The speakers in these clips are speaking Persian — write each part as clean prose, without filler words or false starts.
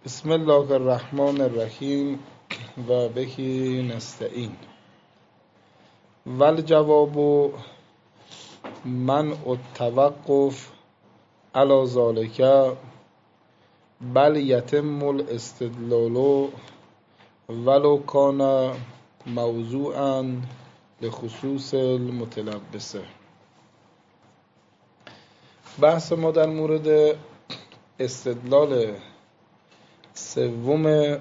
بسم الله الرحمن الرحیم و بهی نستعین. والجواب منع التوقف علی ذلک بل یتم الاستدلال ولو کان موضوعا لخصوص المتلبسه. بحث ما در مورد استدلال سوم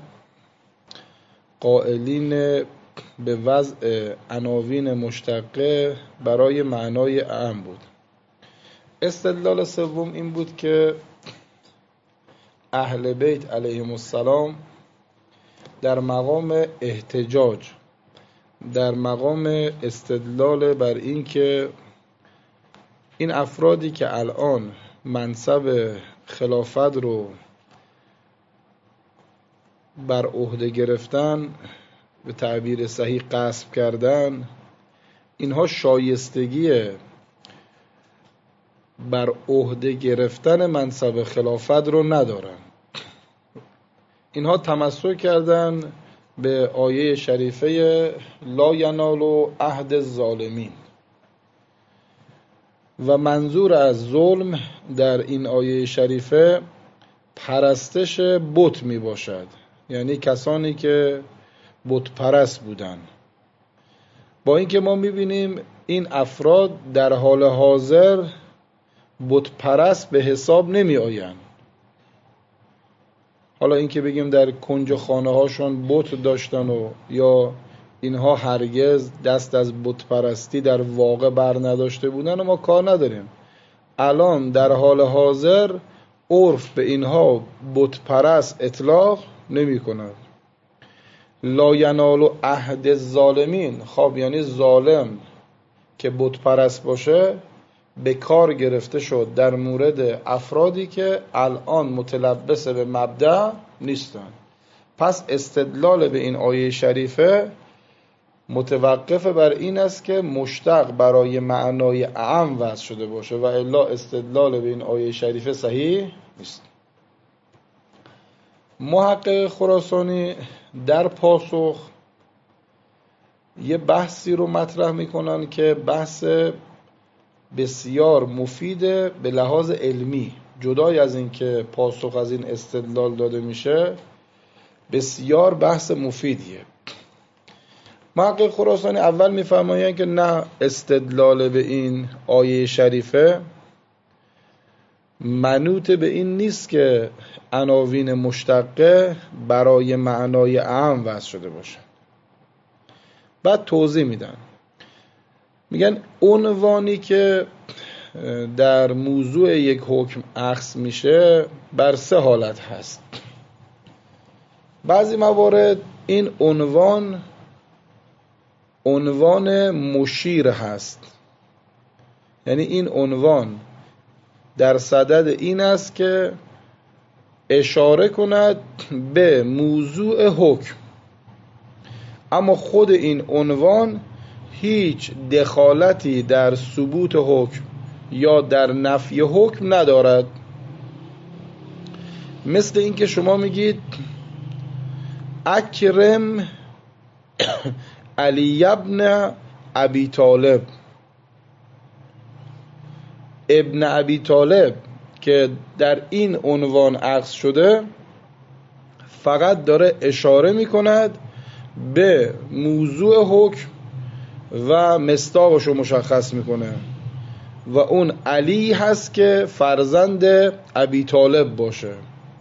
قائلین به وضع عناوین مشتقه برای معنای اعم بود. استدلال سوم این بود که اهل بیت علیهم السلام در مقام احتجاج، در مقام استدلال بر این که این افرادی که الان منصب خلافت رو بر عهده گرفتن، به تعبیر صحیح غصب کردن، اینها شایستگی بر عهده گرفتن منصب خلافت رو ندارن. اینها تمسک کردن به آیه شریفه لا ینال عهد الظالمین و منظور از ظلم در این آیه شریفه پرستش بت می باشد، یعنی کسانی که بت پرست بودن. با اینکه ما میبینیم این افراد در حال حاضر بت پرست به حساب نمی آین. حالا اینکه بگیم در کنج خانه هاشون بت داشتن و یا اینها هرگز دست از بت پرستی در واقع بر نداشته بودن و ما کار نداریم. الان در حال حاضر عرف به اینها بت پرست اطلاق نمی کند. لا ینال عهد الظالمین، خب یعنی ظالم که بت پرست باشه به کار گرفته شد در مورد افرادی که الان متلبس به مبدأ نیستن. پس استدلال به این آیه شریفه متوقف بر این است که مشتق برای معنای اعم وضع شده باشه و الا استدلال به این آیه شریفه صحیح نیست. محقق خراسانی در پاسخ یه بحثی رو مطرح میکنن که بحث بسیار مفیده به لحاظ علمی، جدای از این که پاسخ از این استدلال داده میشه، بسیار بحث مفیدیه. محقق خراسانی اول میفرمایند که نه، استدلال به این آیه شریفه منوط به این نیست که عناوین مشتقه برای معنای اعم وضع شده باشه. بعد توضیح میدن، میگن عنوانی که در موضوع یک حکم اخذ میشه بر سه حالت هست. بعضی موارد این عنوان مشیر هست، یعنی این عنوان در صدد این است که اشاره کند به موضوع حکم، اما خود این عنوان هیچ دخالتی در ثبوت حکم یا در نفی حکم ندارد. مثل این که شما میگید اکرم علی ابن ابی طالب. ابن ابی طالب که در این عنوان اخذ شده فقط داره اشاره میکند به موضوع حکم و مصداقش رو مشخص میکنه و اون علی هست که فرزند ابی طالب باشه.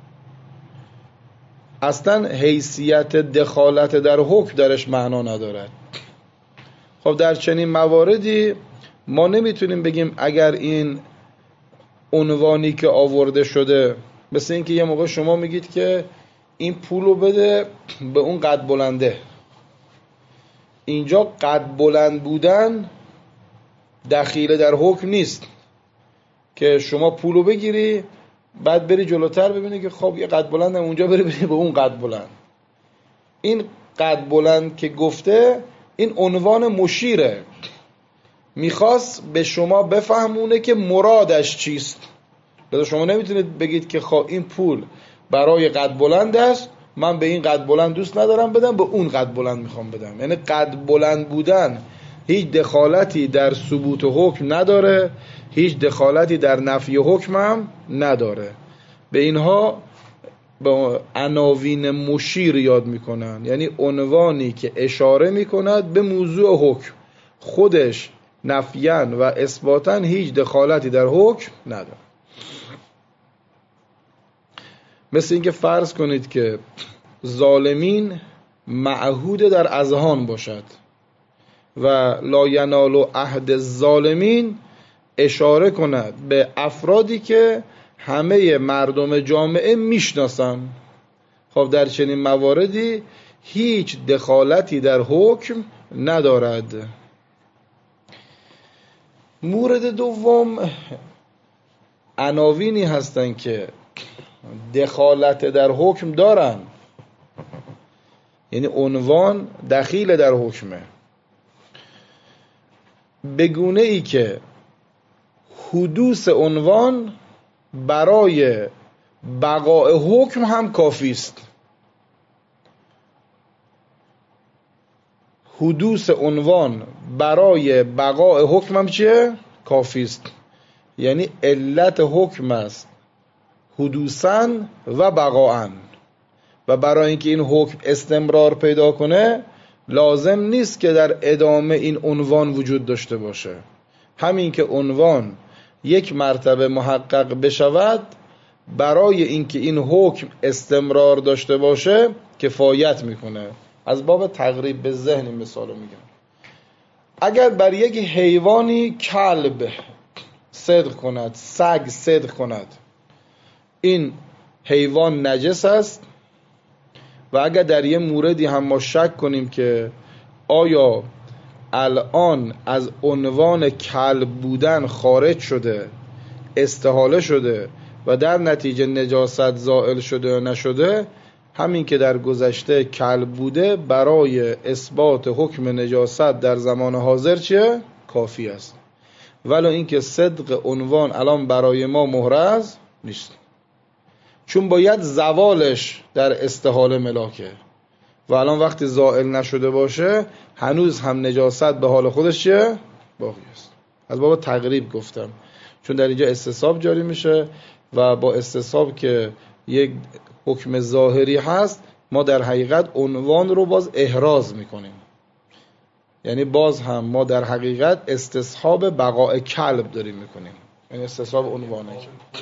اصلا حیثیت دخالت در حکم درش معنا ندارد. خب در چنین مواردی ما نمیتونیم بگیم اگر این عنوانی که آورده شده، مثل این که یه موقع شما میگید که این پولو بده به اون قد بلنده، اینجا قد بلند بودن دخیل در حکم نیست که شما پولو بگیری بعد بری جلوتر ببینی که خب یه قد بلند هم اونجا بری به اون قد بلند. این قد بلند که گفته این عنوان مشیره، میخواست به شما بفهمونه که مرادش چیست. لذا شما نمیتونید بگید که خب این پول برای قد بلند است، من به این قد بلند دوست ندارم بدم، به اون قد بلند میخوام بدم. یعنی قد بلند بودن هیچ دخالتی در ثبوت حکم نداره، هیچ دخالتی در نفی حکم هم نداره. به اینها به عناوین مشیر یاد میکنن، یعنی عنوانی که اشاره میکند به موضوع حکم، خودش نفیاً و اثباتاً هیچ دخالتی در حکم نداره. مثل اینکه فرض کنید که ظالمین معهود در اذهان باشد و لا ینال عهد الظالمین اشاره کند به افرادی که همه مردم جامعه میشناسن. خب در چنین مواردی هیچ دخالتی در حکم ندارد. مورد دوم عناوینی هستند که دخالت در حکم دارن، یعنی عنوان دخیل در حکمه، به گونه ای که حدوث عنوان برای بقاء حکم هم کافی است. حدوث عنوان برای بقاء حکم هم چیه؟ کافی است. یعنی علت حکم است حدوثاً و بقاءً، و برای اینکه این حکم استمرار پیدا کنه لازم نیست که در ادامه این عنوان وجود داشته باشه. همین که عنوان یک مرتبه محقق بشود برای اینکه این حکم استمرار داشته باشه کفایت میکنه. از باب تقریب به ذهن این مثالو میگم. اگر بر یک حیوانی کلب صدق کند، سگ صدق کند، این حیوان نجس است و اگر در یه موردی هم ما شک کنیم که آیا الان از عنوان کلب بودن خارج شده، استحاله شده و در نتیجه نجاست زائل شده یا نشده، همین که در گذشته کلب بوده برای اثبات حکم نجاست در زمان حاضر چیه؟ کافی است. ولی اینکه صدق عنوان الان برای ما محرز نیست، چون باید زوالش در استحاله ملاکه و الان وقتی زائل نشده باشه هنوز هم نجاست به حال خودش چیه؟ باقی است. از باب تقریب گفتم، چون در اینجا استصحاب جاری میشه و با استصحاب که یک حکم ظاهری هست ما در حقیقت عنوان رو باز احراز میکنیم. یعنی باز هم ما در حقیقت استصحاب بقاء کلب داریم میکنیم، یعنی استصحاب عنوانه.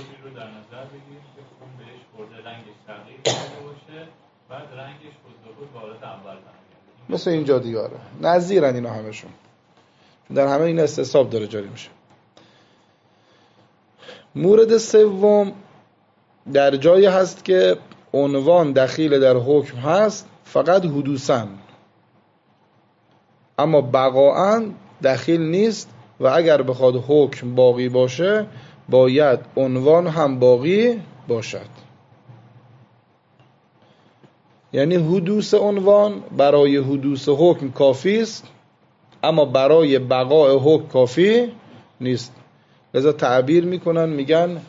بعد رنگش خود وارد انبر مثل اینجا دیگاره، نظیرن اینا همشون، در همه این استصحاب داره جاری میشه. مورد سوم در جایی هست که عنوان دخیل در حکم هست فقط حدوثاً، اما بقاءً دخیل نیست و اگر بخواد حکم باقی باشه باید عنوان هم باقی باشد. یعنی حدوث عنوان برای حدوث حکم کافی است اما برای بقاء حکم کافی نیست. لذا تعبیر میکنن، میگن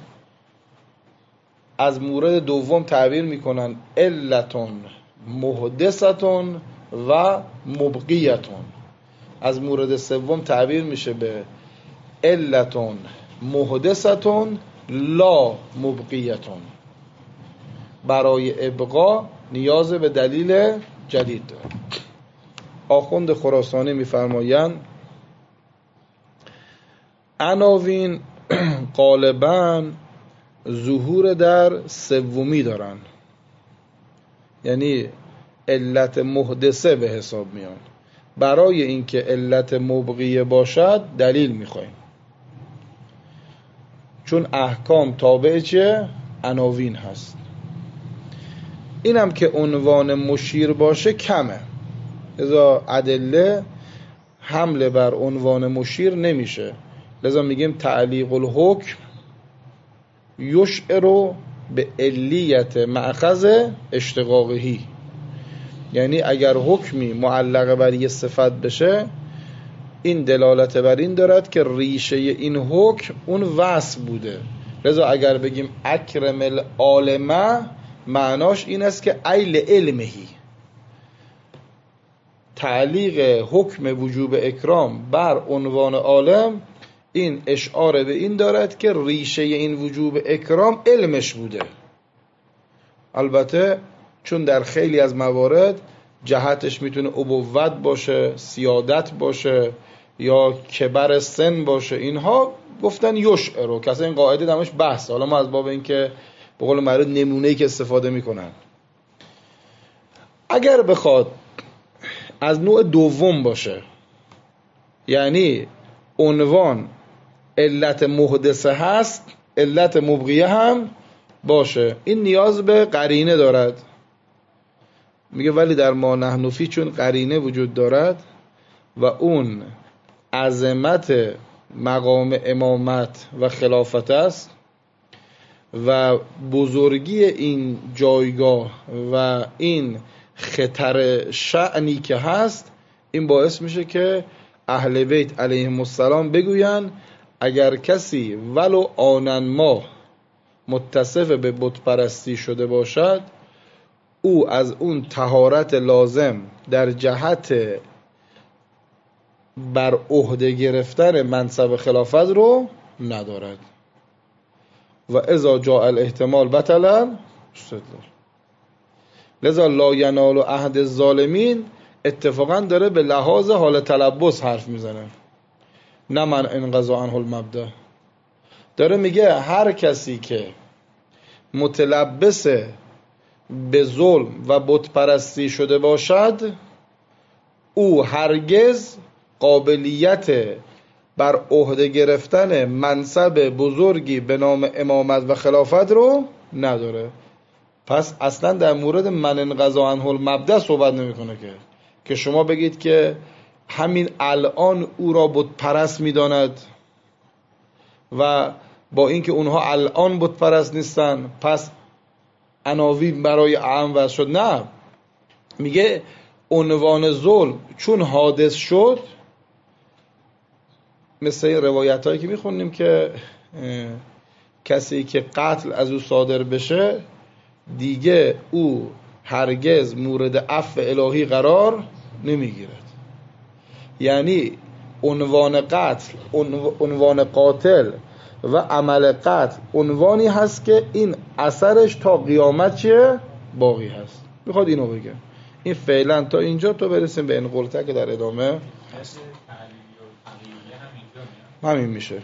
از مورد دوم تعبیر میکنن علتون محدثتون و مبقیتون. از مورد سوم تعبیر میشه به علتون محدثتون لا مبقیتون. برای ابقا نیاز به دلیل جدید داره. آخوند خراسانی میفرمایند عناوین غالباً ظهور در سومی دارن، یعنی علت محدثه به حساب میان. برای اینکه علت مبقیه باشد دلیل میخوایم، چون احکام تابع چه؟ عناوین هست. اینم که عنوان مشیر باشه کمه، لذا ادله حمله بر عنوان مشیر نمیشه. لذا میگیم تعلیق الحکم یشعر به علیت مأخذ اشتقاقهی، یعنی اگر حکمی معلق بر یه صفت بشه این دلالت بر این دارد که ریشه این حکم اون وصف بوده. لذا اگر بگیم اکرم العالمه معناش این است که ایل علمهی، تعلیق حکم وجوب اکرام بر عنوان عالم این اشعار به این دارد که ریشه این وجوب اکرام علمش بوده. البته چون در خیلی از موارد جهتش میتونه ابوت باشه، سیادت باشه یا کبر سن باشه، اینها گفتن یشعرو، کسی این قاعده دمش بحث. حالا ما از باب این که به قول معروف نمونه‌ای که استفاده میکنن، اگر بخواد از نوع دوم باشه، یعنی عنوان علت محدثه هست، علت مبغیه هم باشه، این نیاز به قرینه دارد. میگه ولی در ما نحن فی چون قرینه وجود دارد و اون عظمت مقام امامت و خلافت است و بزرگی این جایگاه و این خطر شأنی که هست، این باعث میشه که اهل بیت علیهم السلام بگوین اگر کسی ولو آنن ما متصف به بت پرستی شده باشد، او از اون طهارت لازم در جهت بر عهده گرفتن منصب خلافت رو ندارد. و اذا جاء الاحتمال بطلا استدلال. لذا لا ینال عهد الظالمین اتفاقا داره به لحاظ حال تلبس حرف میزنه، نه من انقضا عنه المبدا. داره میگه هر کسی که متلبس به ظلم و بت پرستی شده باشد، او هرگز قابلیت بر عهده گرفتن منصب بزرگی به نام امامت و خلافت رو نداره. پس اصلا در مورد من انقضا عنه المبدا صحبت نمیکنه که شما بگید که همین الان او را بت پرست میداند و با اینکه اونها الان بت پرست نیستن پس عناوین برای اعم وضع شد. نه، میگه عنوان ظلم چون حادث شد، مثل روایت هایی که میخونیم که کسی که قتل از او صادر بشه دیگه او هرگز مورد عفو الهی قرار نمیگیرد. یعنی عنوان قتل، عنوان قاتل و عمل قتل عنوانی هست که این اثرش تا قیامت چیه؟ باقی هست. میخواد اینو بگه. این فعلا تا اینجا، تو برسیم به این قلته که در ادامه همین میشه.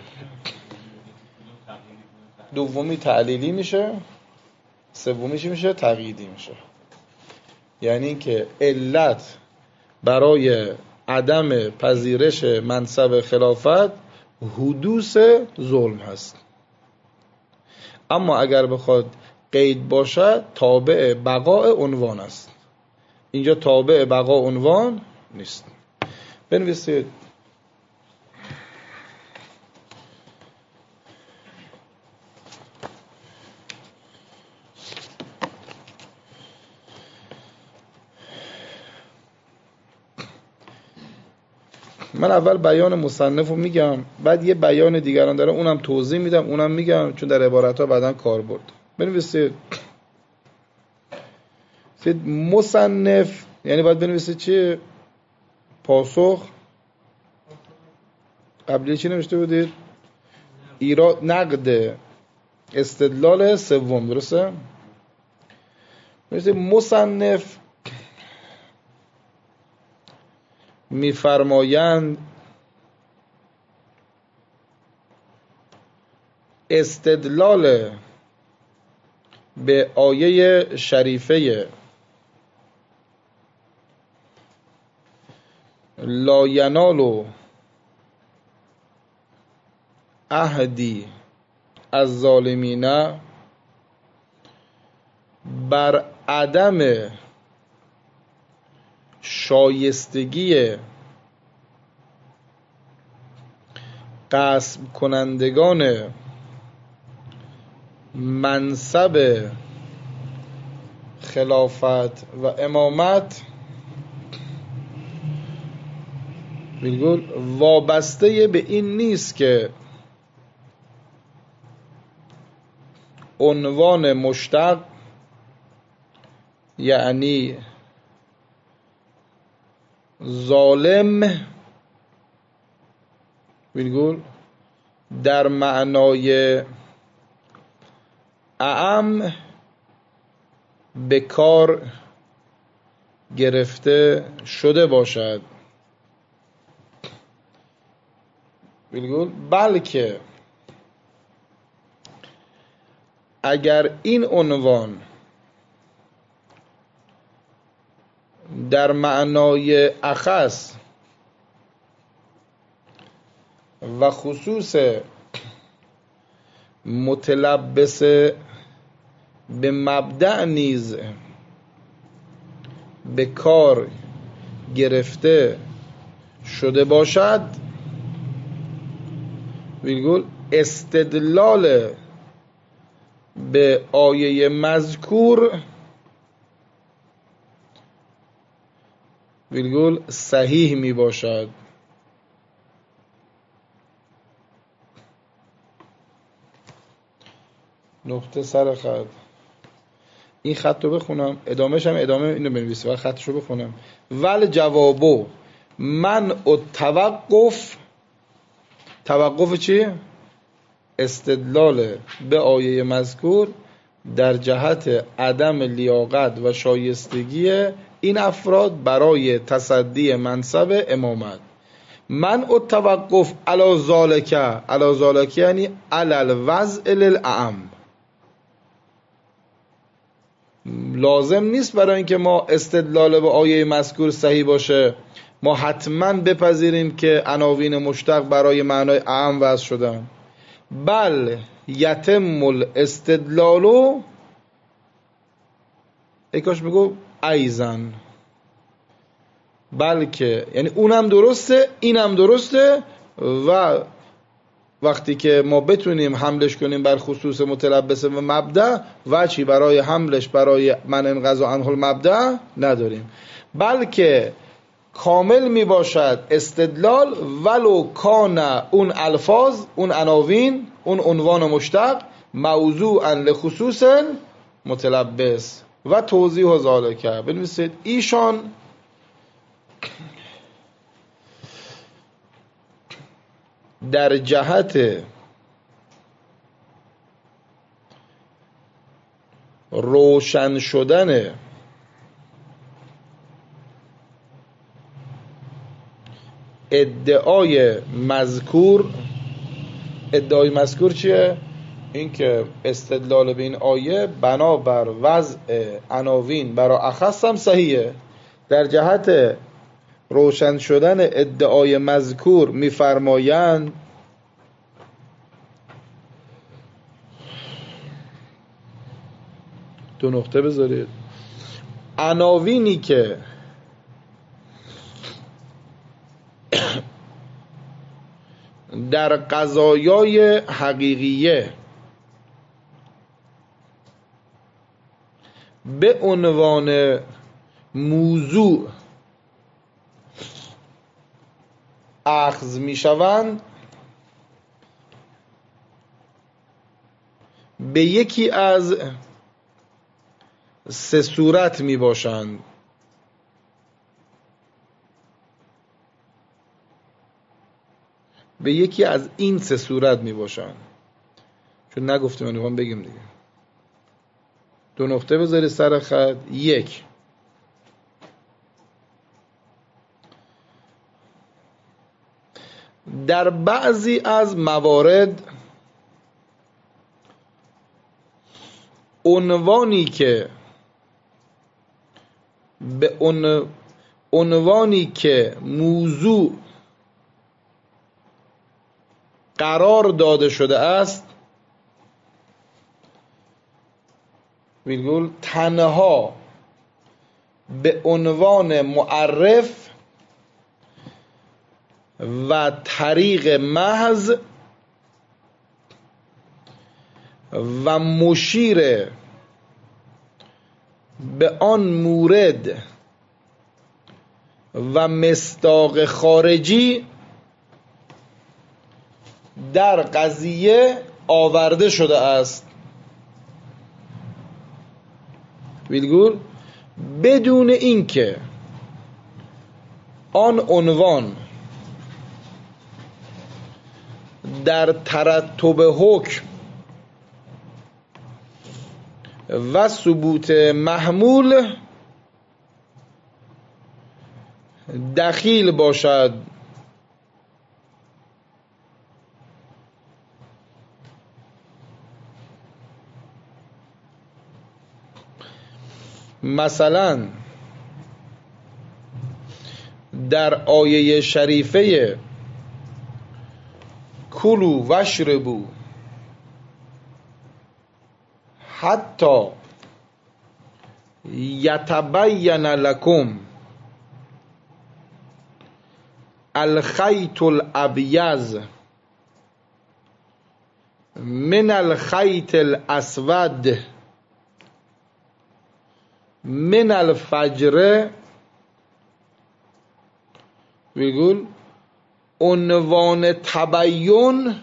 دومی تعلیلی میشه، سومی چی میشه؟ تقییدی میشه. یعنی اینکه علت برای عدم پذیرش منصب خلافت حدوث ظلم هست، اما اگر بخواد قید باشد تابع بقاء عنوان است. اینجا تابع بقاء عنوان نیست. بنویسید من اول بیان مصنف رو میگم، بعد یه بیان دیگران داره اونم توضیح میدم، اونم میگم چون در عبارت ها بعدن کار برد. بنویسید مصنف یعنی باید بنویسید چی؟ پاسخ. قبلی چی نوشته بودید؟ ایراد نقد استدلال سوم، درسته؟ بنویسید مصنف میفرمایند استدلال به آیه شریفه لا ینال عهدی از ظالمین بر عدم شایستگی غصب کنندگان منصب خلافت و امامت بالکل وابسته به این نیست که عنوان مشتق یعنی ظالم ویرگول در معنای اعم به کار گرفته شده باشد، ویرگول بلکه اگر این عنوان در معنای اخص و خصوص متلبس به مبدأ نیز به کار گرفته شده باشد، ویرگول استدلال به آیه مذکور ویرگول صحیح می باشد. نقطه سر خط. این خط رو بخونم، ادامهش هم ادامه اینو بنویسم و خطش رو بخونم. ول جوابو من توقف چی؟ استدلال به آیه مذکور در جهت عدم لیاقت و شایستگی این افراد برای تصدی منصب امامت. من التوقف علی ذالک یعنی علی الوضع للأعم. لازم نیست برای اینکه ما استدلال به آیه مذکور صحیح باشه ما حتما بپذیریم که عناوین مشتق برای معنای اعم وضع شدن، بل یتم الاستدلال کاش میگو ایزن، بلکه یعنی اونم درسته اینم درسته و وقتی که ما بتونیم حملش کنیم بر خصوص متلبس به مبدأ وجهی برای حملش برای من انقضا عنه المبدأ نداریم، بلکه کامل می باشد استدلال ولو کان اون الفاظ اون عناوین اون عنوان مشتق موضوعا لخصوص متلبس و توضیح ذالک. بنویسید ایشان در جهت روشن شدن ادعای مذکور چیه؟ این که استدلال به این آیه بنابر وضع عناوین برای اخص هم صحیحه. در جهت روشن شدن ادعای مذکور می‌فرمایند دو نقطه بذارید عناوینی که در قضایای حقیقیه به عنوان موضوع اخذ می شوند به یکی از سه صورت می باشند. به یکی از این سه صورت می باشند، چون نگفتیم میخوام بگیم دیگه. دو نقطه بذاری سر خط. یک، در بعضی از موارد عنوانی که موضوع قرار داده شده است ویرگول تنها به عنوان معرف و طریق محض و مشیر به آن مورد و مصداق خارجی در قضیه آورده شده است. ویرگول بدون اینکه آن عنوان در ترتب حکم و ثبوت محمول دخیل باشد. مثلا در آیه شریفه کلوا واشربوا حتی یتبین لکم الخیط الابیض من الخیط الاسود من الفجر، میگول عنوان تبیین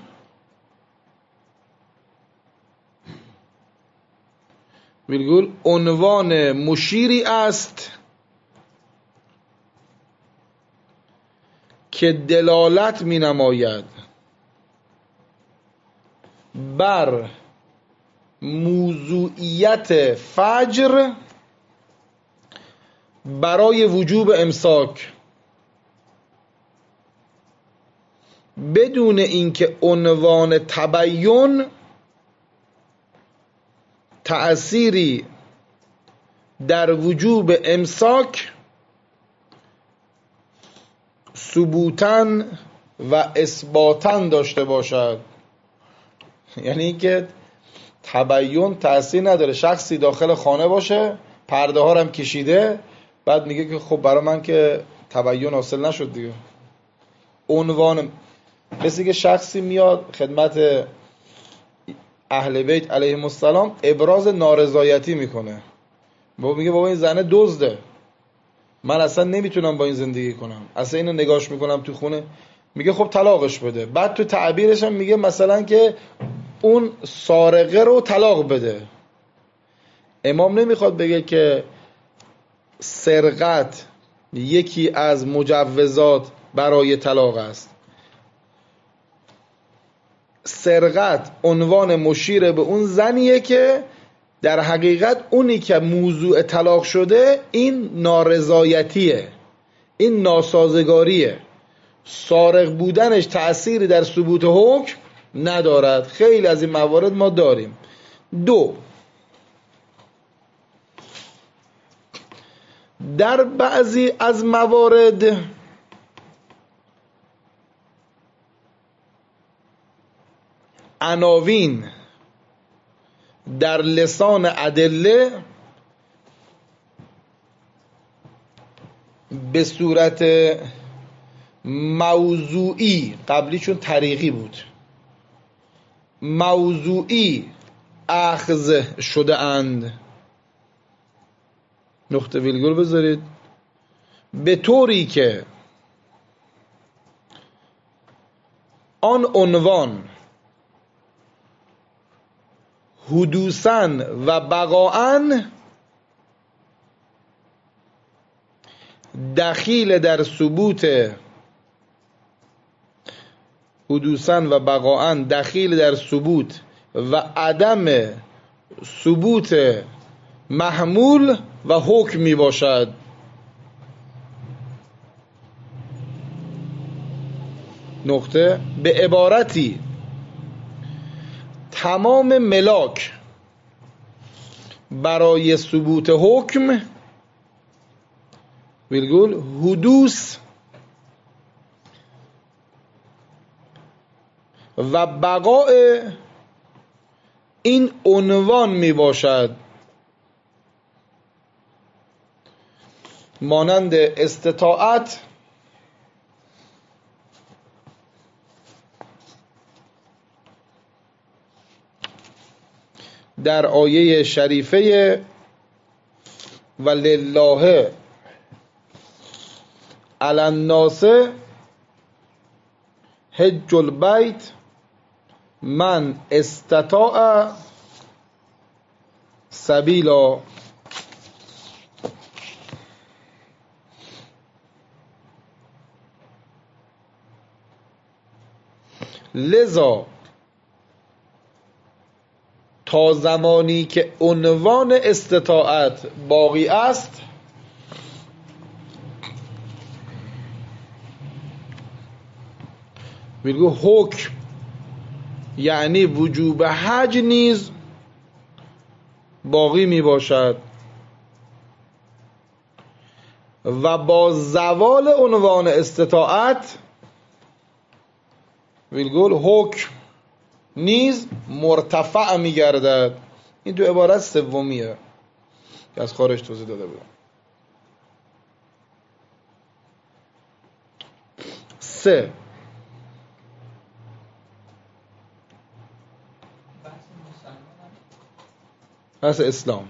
میگول عنوان مشیری است که دلالت می نماید بر موضوعیت فجر برای وجوب امساک، بدون اینکه عنوان تبیین تأثیری در وجوب امساک ثبوتاً و اثباتاً داشته باشد. یعنی اینکه تبیین تأثیر نداره، شخصی داخل خانه باشه پرده ها هم کشیده، بعد میگه که خب برای من که تبیین حاصل نشد دیگه. عنوان مثل که شخصی میاد خدمت اهل بیت علیهم السلام ابراز نارضایتی میکنه، میگه بابا این زنه دزده، من اصلا نمیتونم با این زندگی کنم، اصلا اینو نگاش میکنم تو خونه، میگه خب طلاقش بده. بعد تو تعبیرش هم میگه مثلا که اون سارقه رو طلاق بده. امام نمیخواد بگه که سرقت یکی از مجوزات برای طلاق است. سرقت عنوان مشیر به اون زنیه که در حقیقت اونی که موضوع طلاق شده این نارضایتیه، این ناسازگاریه. سارق بودنش تأثیری در ثبوت حکم ندارد. خیلی از این موارد ما داریم. 2، در بعضی از موارد عناوین در لسان ادله به صورت موضوعی، قبلی چون طریقی بود، موضوعی اخذ شده اند. نقطه ویرگول بذارید. به طوری که آن عنوان حدوثاً و بقاءً دخیل در ثبوت، حدوثاً و بقاءً دخیل در ثبوت و عدم ثبوت محمول و حکم می باشد. نقطه. به عبارتی تمام ملاک برای ثبوت حکم ویرگول حدوث و بقاء این عنوان می باشد، مانند استطاعت در آیه شریفه ولله علی الناس حج البیت من استطاع سبیلا. لذا تا زمانی که عنوان استطاعت باقی است میگو حکم یعنی وجوب حج نیز باقی می باشد و با زوال عنوان استطاعت ویلگول حکم نیز مرتفع می گردد. این تو عبارت سومیه که از خارج توضیح داده بودم. 3 بحث اسلام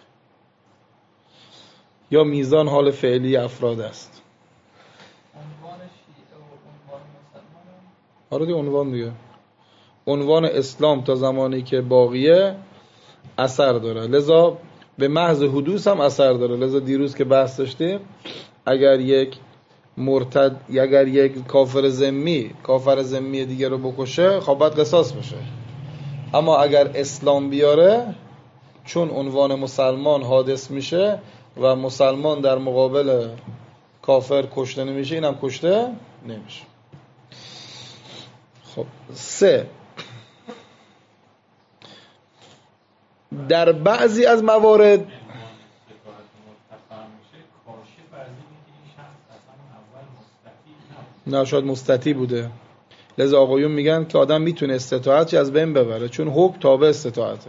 یا میزان حال فعلی افراد است. عنوان شیعه و عنوان مسلمان آره دیگه عنوان دیگه. عنوان اسلام تا زمانی که باقیه اثر داره، لذا به محض حدوث هم اثر داره. لذا دیروز که بحث داشتیم اگر یک مرتد، اگر یک کافر ذمی دیگه رو بکشه خب باید قصاص بشه. اما اگر اسلام بیاره چون عنوان مسلمان حادث میشه و مسلمان در مقابل کافر کشته نمیشه، اینم کشته نمیشه. خب 3 در بعضی از موارد نه شاید مستطیع بوده، لذا آقایون میگن که آدم میتونه استطاعتش از بین ببره چون حکم تابع استطاعته.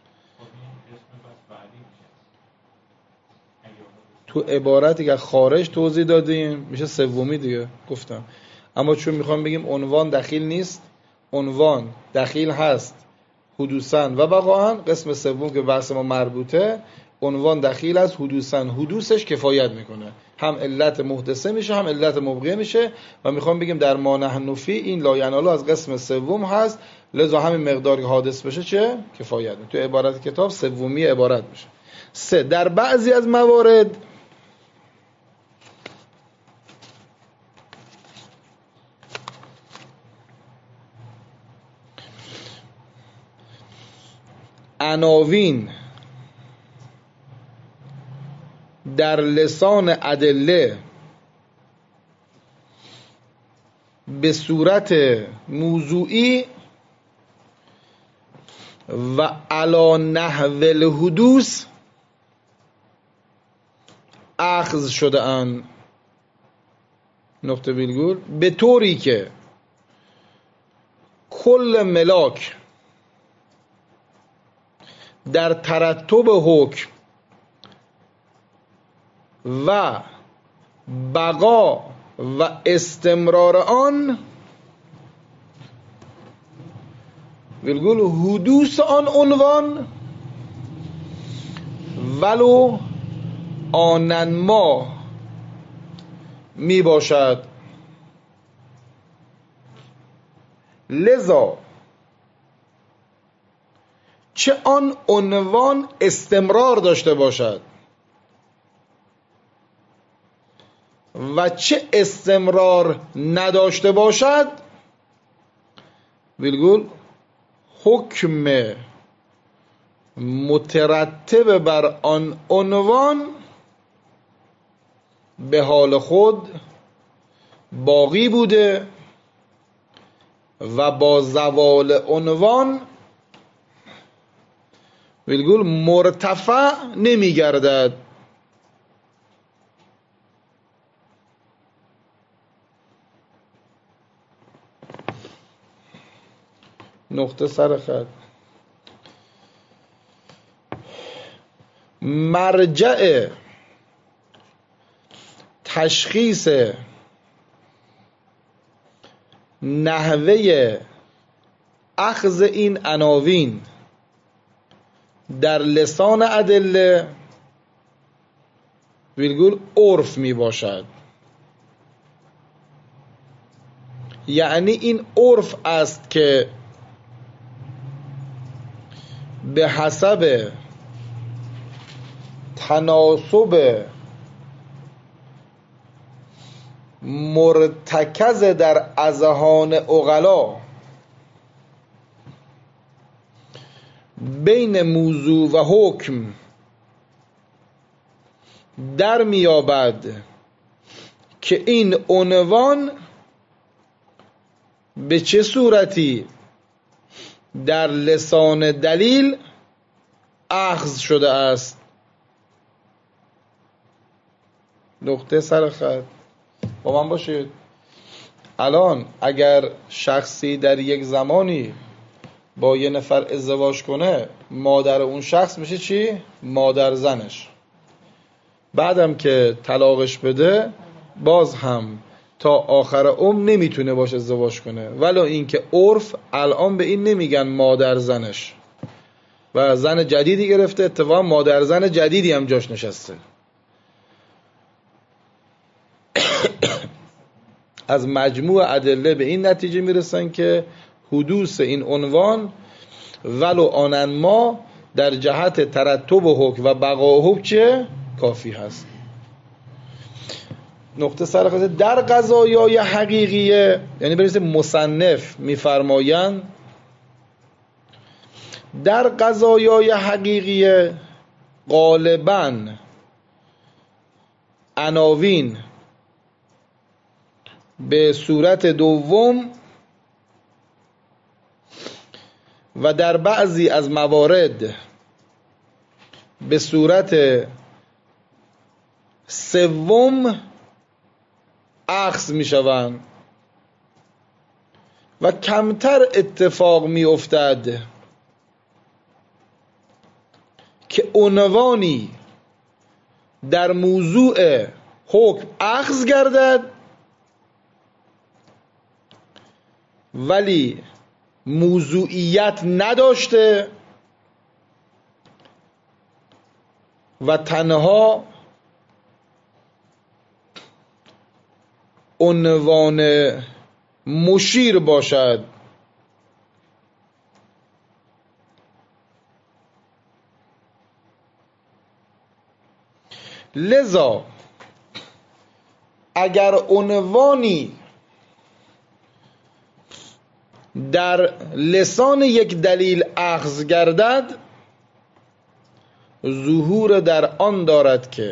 تو عبارتی که خارج توضیح دادیم میشه سومی دیگه گفتم. اما چون میخوام بگیم عنوان دخیل نیست، عنوان دخیل هست حدوثاً و بقاءً، قسم سوم که بحث ما مربوطه، عنوان دخیل است حدوثاً، حدوثش کفایت میکنه، هم علت محدثه میشه هم علت مبقیه میشه. و میخوام بگیم در ما نحن فی این لا ینالو از قسم سوم هست، لذا همین مقدار که حادث بشه چه کفایت میکنه. تو عبارت کتاب سومی عبارت میشه. 3 در بعضی از موارد عناوین در لسان ادله به صورت موضوعی و علی نحو الحدوث اخذ شده اند، نقطه ویرگول، به طوری که کل ملاک در ترتب حکم و بقا و استمرار آن ویلگول حدوث آن عنوان ولو آنن ما می باشد. لذا چه آن عنوان استمرار داشته باشد و چه استمرار نداشته باشد، ویلگول حکم مترتب بر آن عنوان به حال خود باقی بوده و با زوال عنوان ویلگول مرتفع نمی گردد. نقطه سر خط. مرجع تشخیص نحوه اخذ این عناوین در لسان ادله ویلگول عرف می باشد. یعنی این عرف است که به حسب تناسب مرتکز در اذهان عقلا بین موضوع و حکم در میابد که این عنوان به چه صورتی در لسان دلیل اخذ شده است. نقطه سر خط با من باشید. الان اگر شخصی در یک زمانی با یه نفر ازدواج کنه، مادر اون شخص میشه چی؟ مادر زنش. بعدم که طلاقش بده باز هم تا آخر عمر نمیتونه باش ازدواج کنه، ولو اینکه عرف الان به این نمیگن مادر زنش و زن جدیدی گرفته، اتفاقا مادر زن جدیدی هم جاش نشسته. از مجموع ادله به این نتیجه میرسن که حدوث این عنوان ولو آنن ما در جهت ترتب و حکم و بقا حکم چه کافی هست. نقطه سرخط در قضایای حقیقیه، یعنی برسه مصنف میفرمایند در قضایای حقیقیه غالباً عناوین به صورت دوم و در بعضی از موارد به صورت سوم اخذ می شوند و کمتر اتفاق می افتد که عنوانی در موضوع حکم اخذ گردد ولی موضوعیت نداشته و تنها عنوان مشیر باشد. لذا اگر عنوانی در لسان یک دلیل اخذ گردد، ظهور در آن دارد که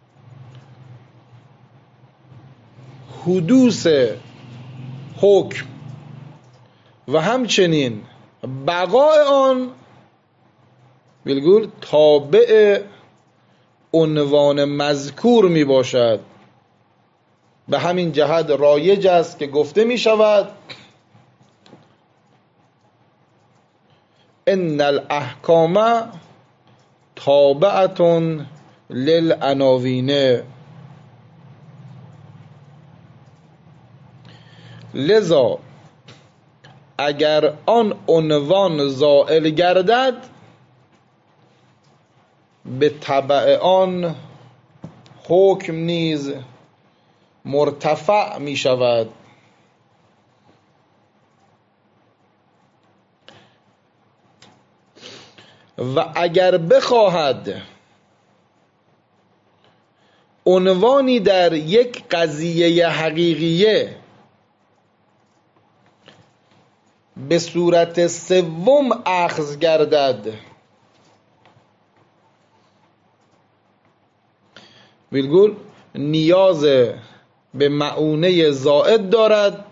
حدوث حکم و همچنین بقای آن بالکل تابع عنوان مذکور می باشد. به همین جهت رایج است که گفته می شود ان الاحکام تابعة للعناوین. لذا اگر آن عنوان زائل گردد، به تبع آن حکم نیز مرتفع می شود. و اگر بخواهد عنوانی در یک قضیه حقیقیه به صورت سوم اخذ گردد، بالکل نیاز به معونه زائد دارد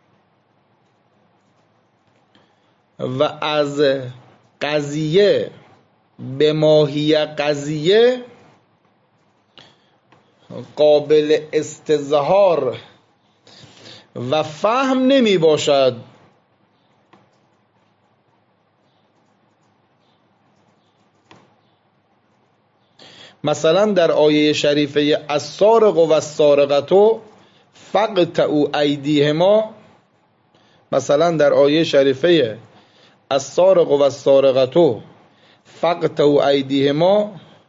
و از قضیه به ماهی قضیه قابل استظهار و فهم نمی باشد. مثلا در آیه شریفه السارق و السارقة فاقطعوا ایدیهما، مثلا در آیه شریفه السارق و السارقة فاقطعوا ایدیهما،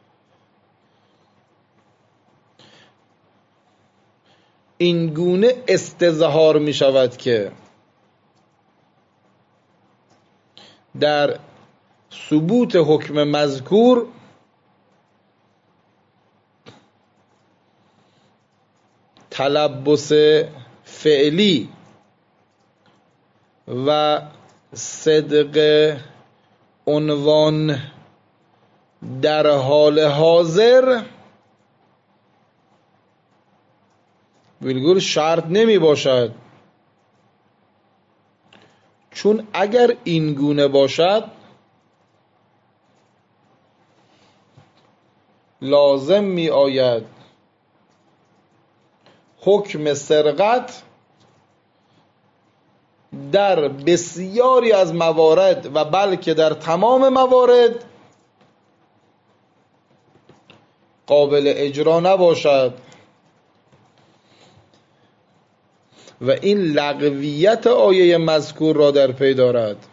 این گونه استظهار می شود که در ثبوت حکم مذکور تلبس فعلی و صدق عنوان در حال حاضر ویرگول شرط نمی باشد، چون اگر این گونه باشد لازم می آید حکم سرقت در بسیاری از موارد و بلکه در تمام موارد قابل اجرا نباشد و این لغویت آیه مذکور را در پی دارد.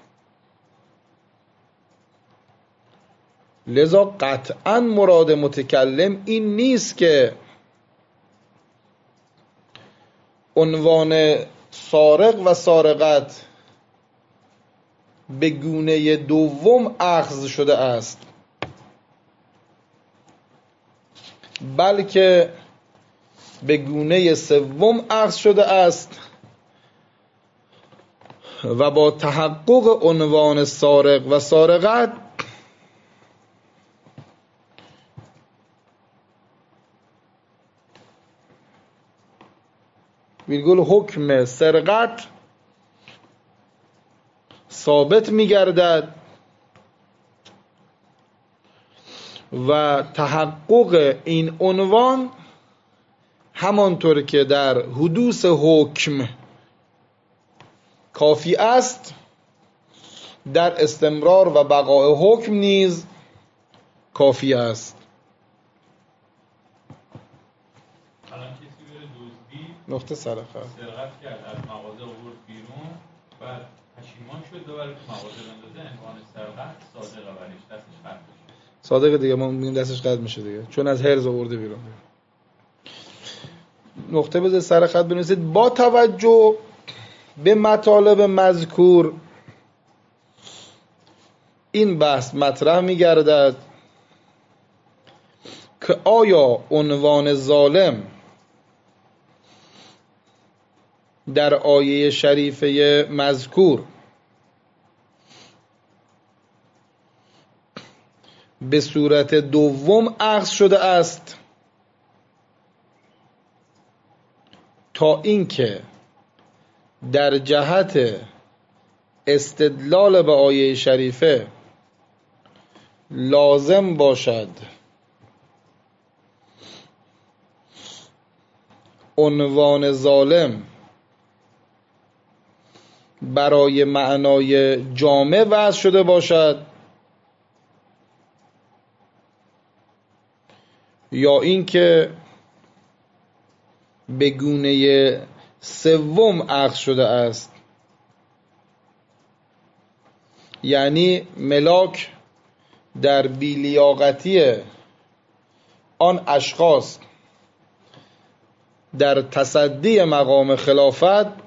لذا قطعا مراد متکلم این نیست که عنوان سارق و سارقت به گونه دوم اخذ شده است، بلکه به گونه سوم اخذ شده است و با تحقق عنوان سارق و سارقت ویرگول حکم سرقت ثابت می گردد و تحقق این عنوان همانطور که در حدوث حکم کافی است، در استمرار و بقای حکم نیز کافی است. نقطه سرخط سرقت کرد، از مغازه آورد بیرون، بعد پشیمان شد دوباره تو مغازه بندازه، عنوان سرقت صادقه، ولیش دستش قطع میشه. صادقه دیگه، ما میگیم دستش قطع میشه دیگه، چون از حرز آورده بیرون. نقطه بذار سر خط بنویسید. با توجه به مطالب مذکور این بحث مطرح میگردد که آیا عنوان ظالم در آیه شریفه مذکور به صورت دوم اخذ شده است تا اینکه در جهت استدلال به آیه شریفه لازم باشد عنوان ظالم برای معنای جامع وضع شده باشد، یا اینکه به گونه سوم اخذ شده است، یعنی ملاک در بی‌لیاقتی آن اشخاص در تصدی مقام خلافت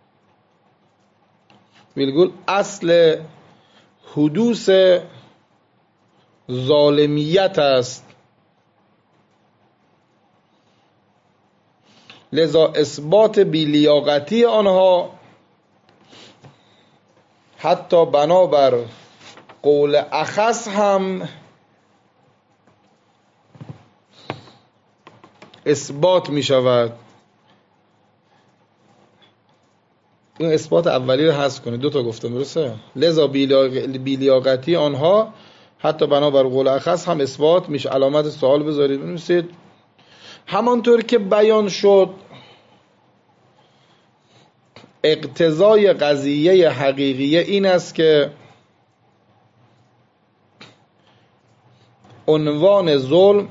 ویرگول اصل حدوث ظالمیت است. لذا اثبات بی‌لیاقتی آنها حتی بنابر قول اخص هم اثبات می شود. این اثبات اولی رو حذف کنید، دو تا گفتم درسته؟ لذا بی‌لیاقتی آنها حتی بنابر قول اخص هم اثبات میشه. علامت سوال بذارید بنویسید. همانطور که بیان شد اقتضای قضیه حقیقیه این است که عنوان ظلم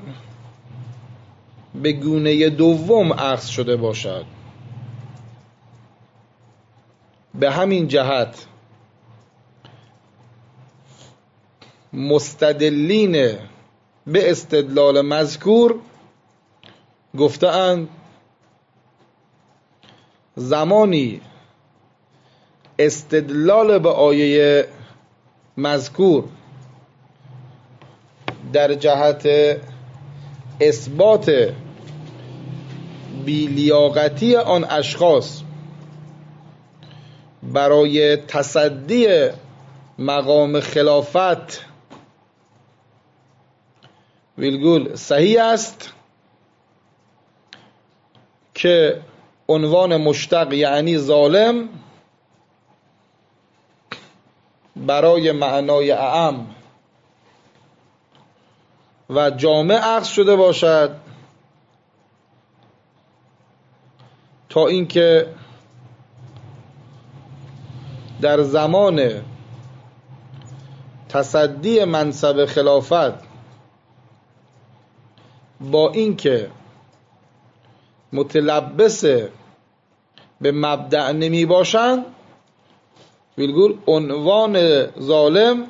به گونه دوم اخذ شده باشد. به همین جهت مستدلین به استدلال مذکور گفته‌اند زمانی استدلال به آیه مذکور در جهت اثبات بی‌لیاقتی آن اشخاص برای تصدی مقام خلافت ویلگول صحیح است که عنوان مشتق یعنی ظالم برای معنای اعم و جامع اخذ شده باشد تا اینکه در زمان تصدی منصب خلافت با اینکه متلبس به مبدأ نمی باشند ویلگول عنوان ظالم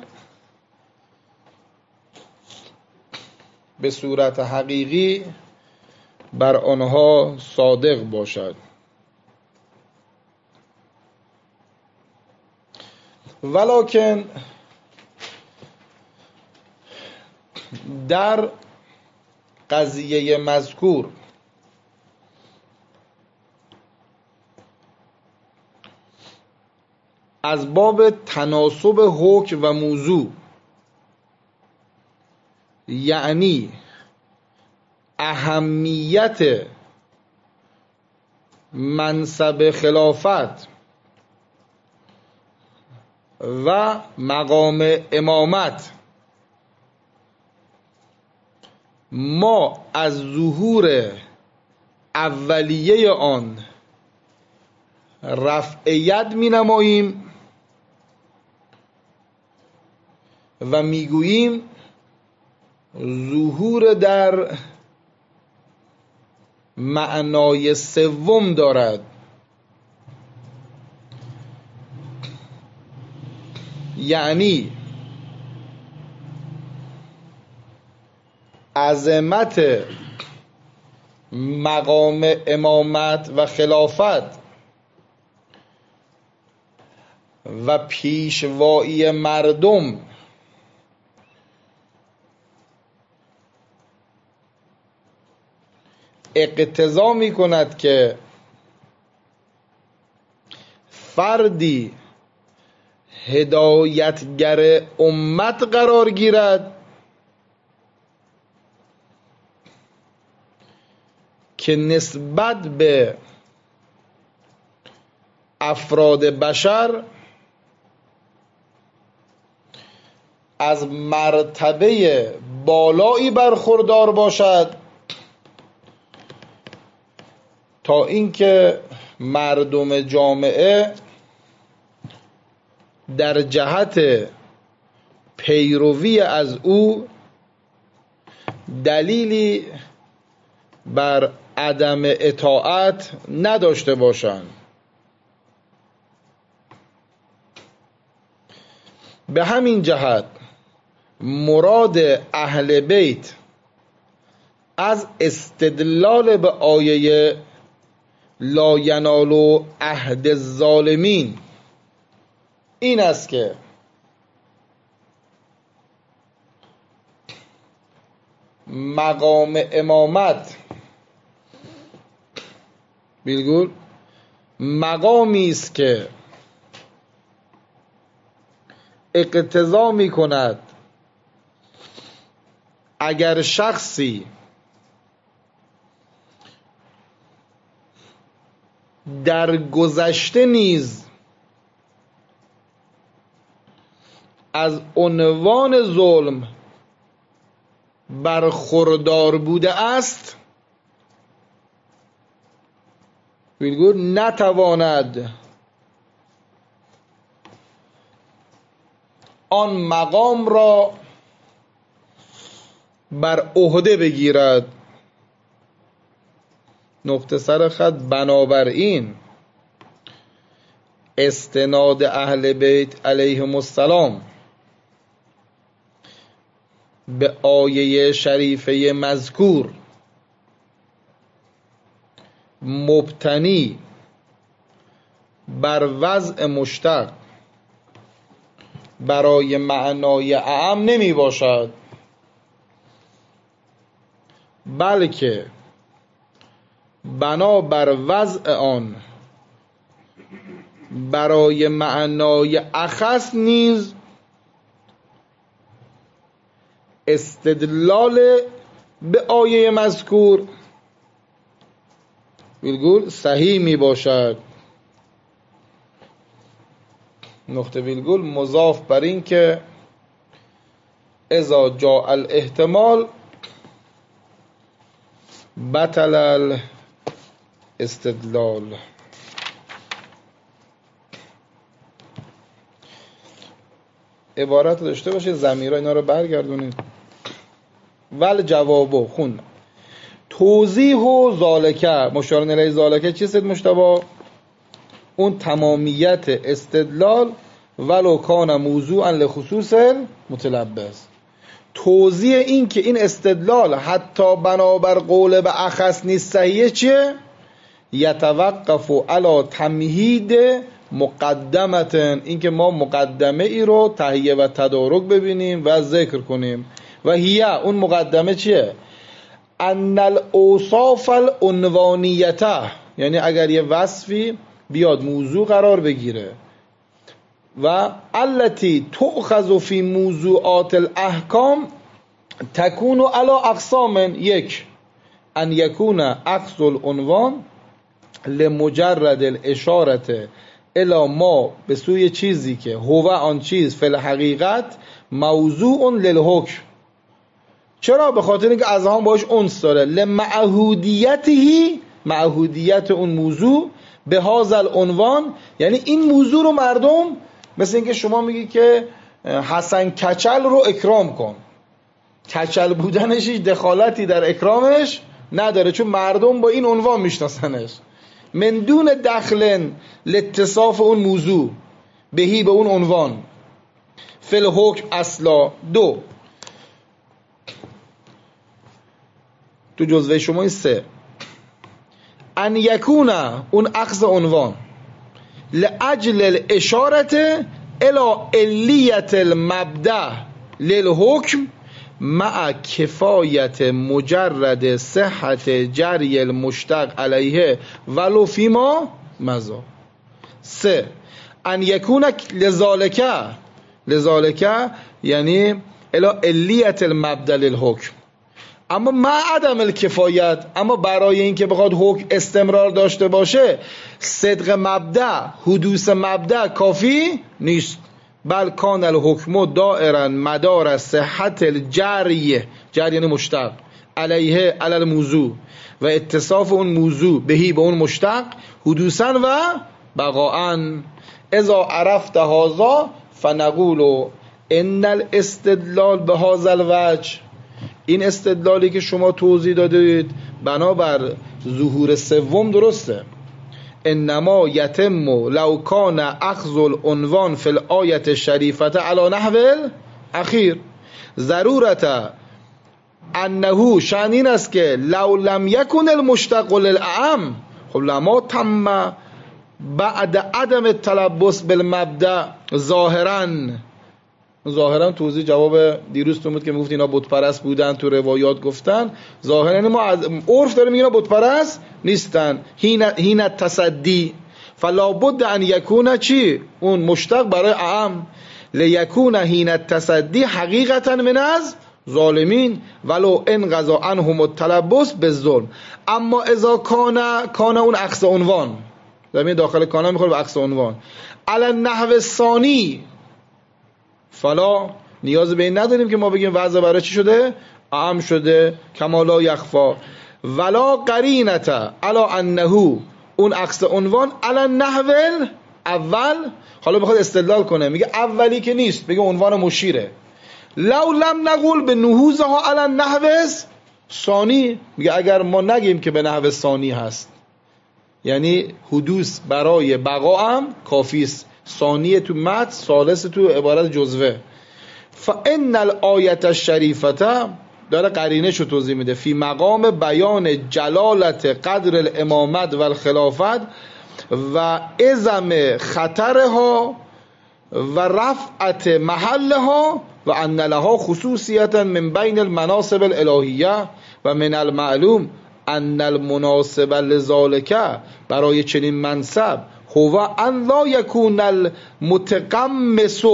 به صورت حقیقی بر آنها صادق باشد. ولکن در قضیه مذکور از باب تناسب حکم و موضوع، یعنی اهمیت منصب خلافت و مقام امامت، ما از ظهور اولیه آن رفع ید می نماییم و می گوییم ظهور در معنای سوم دارد، یعنی عظمت مقام امامت و خلافت و پیشوایی مردم اقتضا می کند که فردی هدایتگر امت قرار گیرد که نسبت به افراد بشر از مرتبه بالایی برخوردار باشد تا اینکه مردم جامعه در جهت پیروی از او دلیلی بر عدم اطاعت نداشته باشند. به همین جهت مراد اهل بیت از استدلال به آیه لا ینال عهد الظالمین این است که مقام امامت بالگول مقامی است که اقتضا می کند اگر شخصی در گذشته نیز از عنوان ظلم برخوردار بوده است بالگول نتواند آن مقام را بر عهده بگیرد. نقطه سر خط بنابراین استناد اهل بیت علیهم السلام به آیه شریفه مذکور مبتنی بر وضع مشتق برای معنای اعم نمی باشد، بلکه بنا بر وضع آن برای معنای اخص نیز استدلال به آیه مذکور ویلگول صحیح می باشد. نقطه ویلگول مضاف بر این که اذا جاء الاحتمال بطل الاستدلال. عبارت داشته باشه ضمیرها اینا رو برگردونید. ول جوابو خون توضیح و ذالکه مشارن الیه ذالکه چیست مجتبی؟ اون تمامیت استدلال ولو کان موضوعا لخصوص متلبس. توضیح این که این استدلال حتی بنابر قول به اخص نیست صحیحه چیه؟ یتوقف علی تمهید مقدمتن، این که ما مقدمه ای رو تهیه و تدارک ببینیم و ذکر کنیم. و هیه اون مقدمه چیه؟ ان الاوصاف العنوانیته، یعنی اگر یه وصفی بیاد موضوع قرار بگیره و التي تؤخذ فی موضوعات الاحکام تکون علی اقسام. یک ان یکون اخذ العنوان لمجرد الاشاره الی ما به سوی چیزی که هو آن چیز فی الحقیقت موضوع للحکم. چرا؟ به خاطر اینکه از هم باش انس داره. لمعهودیتی، معهودیت اون موضوع به هذا العنوان، یعنی این موضوع رو مردم مثل اینکه شما میگی که حسن کچل رو اکرام کن، کچل بودنش هیچ دخالتی در اکرامش نداره چون مردم با این عنوان میشناسنش. من دون دخل لاتصاف اون موضوع بهی به اون عنوان فل حکم اصلا. دو تو جزوه شما این سه ان یکون اون اخذ عنوان لاجل الاشارت الى علیت المبدأ للحکم مع کفایت مجرد صحت جری المشتق علیه ولو فیما مضا. سه ان یکون لذالک یعنی الى علیت المبدأ للحکم، اما مع عدم الکفایت، اما برای این که بخواد حکم استمرار داشته باشه صدق مبدأ حدوث مبدأ کافی نیست. بل کان الحکم دائرا مدار صحت الجری، جری یعنی مشتق، علیه علی الموضوع و اتصاف اون موضوع بهی به اون مشتق حدوثا و بقاءا. اذا عرفت هذا فنقول ان الاستدلال به هذا الوجه، این استدلالی که شما توضیح دادید بنابر ظهور سوم درسته. انما یتم لو کان اخذ العنوان فی الآیه الشریفه علی نحو الاخیر. ضرورت انه شأن این است که لو لم یکن المشتق للاعم، خب لما تم بعد عدم التلبس بالمبدأ ظاهرا توضیح جواب دیروزتون بود که میگفت اینا بت پرست بودن، تو روایات گفتن. ظاهرا ما از عرف داریم اینا بت پرست نیستن. هین تصدی فلا بد ان یکون چی؟ اون مشتق برای اعم. لیکون هین تصدی حقیقتا من از ظالمین ولو انقضا عنهم التلبس بالظلم. اما اذا کان اون عکس عنوان زمین داخل کانا میخوره به عکس عنوان علی النحو الثانی، فلا نیاز به این نداریم که ما بگیم وضع برای چی شده؟ اعم شده. کما لا یخفا ولا قرینت علی انه اون عکس عنوان علی النحو اول. حالا بخواد استدلال کنه میگه اولی که نیست، بگه عنوان مشیره. لو لم نقول به نهوزها علی النحو ثانی، میگه اگر ما نگیم که به نحو ثانی هست یعنی حدوث برای بقا هم کافی است. ثانیه تو متن، ثالث تو عبارت جزوه. فان الآیه الشریفه داره قرینه شو توضیح میده فی مقام بیان جلالت قدر الامامت و الخلافت و عظم خطرها و رفعت محلها و ان لها خصوصیتا من بین المناصب الالهیه و من المعلوم ان المناسب لذالک، برای چنین منصب هو ان لا یکون المتقمص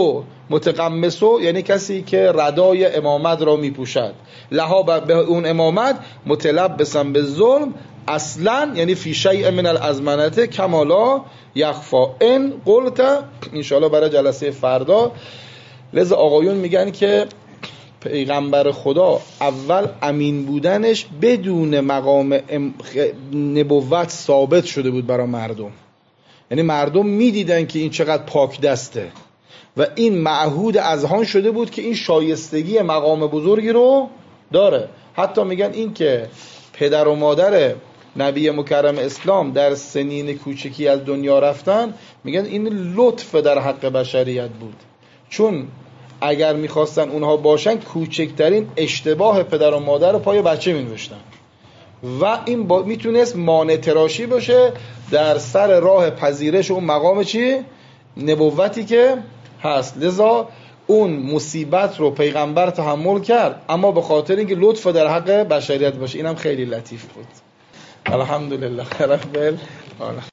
متقمصو یعنی کسی که ردای امامت را میپوشد، لها به اون امامت، متلبسا به ظلم اصلا یعنی فی شیء من الازمنه کمالا یخفا ان قلت. انشاءالله برای جلسه فردا. لذا آقایون میگن که پیغمبر خدا اول امین بودنش بدون مقام نبوت ثابت شده بود برای مردم، یعنی مردم میدیدن که این چقدر پاک دسته و این معهود اذهان شده بود که این شایستگی مقام بزرگی رو داره. حتی میگن این که پدر و مادر نبی مکرم اسلام در سنین کوچکی از دنیا رفتن، میگن این لطف در حق بشریت بود، چون اگر میخواستن اونها باشن کوچکترین اشتباه پدر و مادر رو پای بچه مینوشتن و این میتونست مانع تراشی باشه در سر راه پذیرش اون مقام چی؟ نبوتی که هست. لذا اون مصیبت رو پیغمبر تحمل کرد، اما به خاطر اینکه لطف در حق بشریت باشه. اینم خیلی لطیف بود. الحمدلله رب العالمین.